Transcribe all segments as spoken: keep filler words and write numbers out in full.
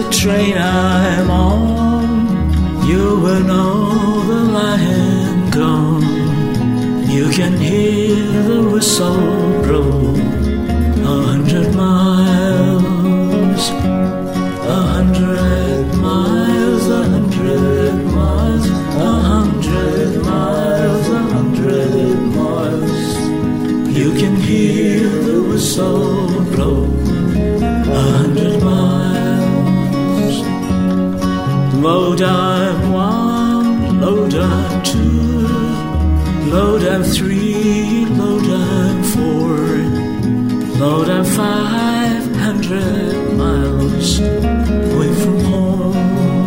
the train I'm on, you will know that I am gone. You can hear the whistle blow a hundred miles, a hundred miles, a hundred miles, a hundred miles, a hundred miles. You can hear the whistle blow a hundred miles. Low down one, low down two, low down three, low down four, low down five hundred miles away from home,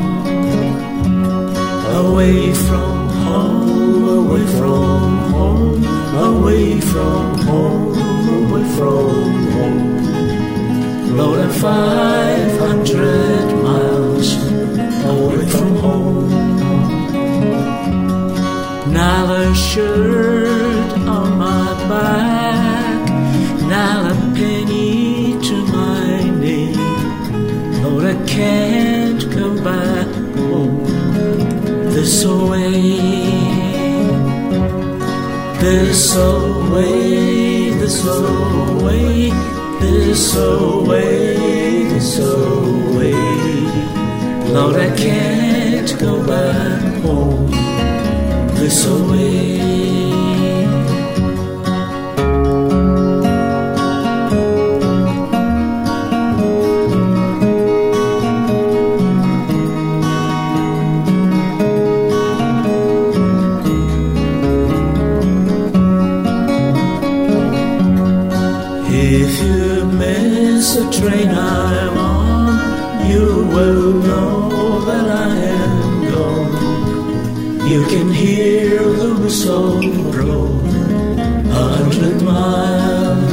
away from home, away from home, away from home, away from home. Low down five hundred miles away from home. Not a shirt on my back, not a penny to my name. Lord, I can't go back home this away, this away, this away, this away, this away. Lord, I can't go back home this away. If you miss the train I'm on, you will know that I am gone. You can hear the whistle blow a hundred miles,